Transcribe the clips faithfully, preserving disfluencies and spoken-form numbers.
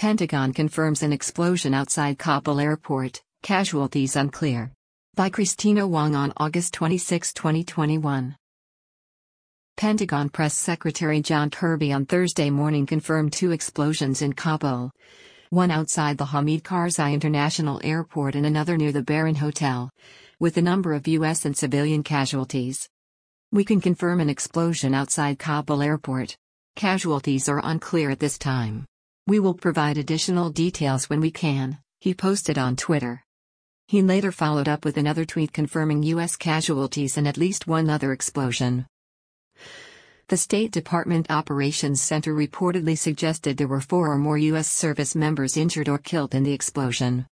Pentagon confirms an explosion outside Kabul airport, casualties unclear. By Christina Wong on August twenty-sixth, twenty twenty-one. Pentagon Press Secretary John Kirby on Thursday morning confirmed two explosions in Kabul. One outside the Hamid Karzai International Airport and another near the Baron Hotel, with a number of U S and civilian casualties. We can confirm an explosion outside Kabul airport. Casualties are unclear at this time. We will provide additional details when we can, he posted on Twitter. He later followed up with another tweet confirming U S casualties and at least one other explosion. The State Department Operations Center reportedly suggested there were four or more U S service members injured or killed in the explosion.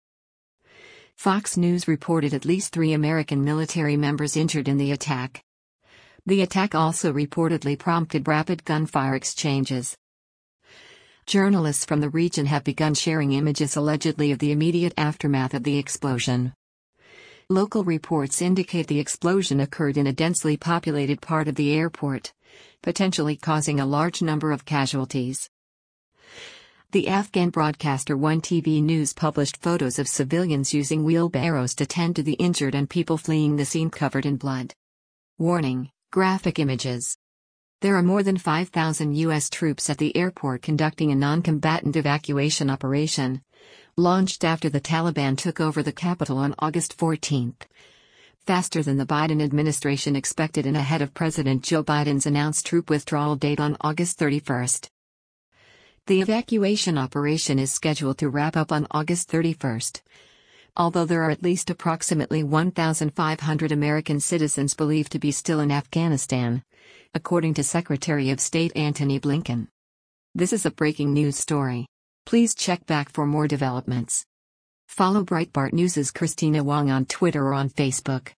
Fox News reported at least three American military members injured in the attack. The attack also reportedly prompted rapid gunfire exchanges. Journalists from the region have begun sharing images allegedly of the immediate aftermath of the explosion. Local reports indicate the explosion occurred in a densely populated part of the airport, potentially causing a large number of casualties. The Afghan broadcaster One T V News published photos of civilians using wheelbarrows to tend to the injured and people fleeing the scene covered in blood. Warning: graphic images. There are more than five thousand U S troops at the airport conducting a non-combatant evacuation operation, launched after the Taliban took over the capital on August fourteenth. Faster than the Biden administration expected and ahead of President Joe Biden's announced troop withdrawal date on August thirty-first. The evacuation operation is scheduled to wrap up on August thirty-first. Although there are at least approximately one thousand five hundred American citizens believed to be still in Afghanistan, according to Secretary of State Antony Blinken. This is a breaking news story. Please check back for more developments. Follow Breitbart News' Christina Wong on Twitter or on Facebook.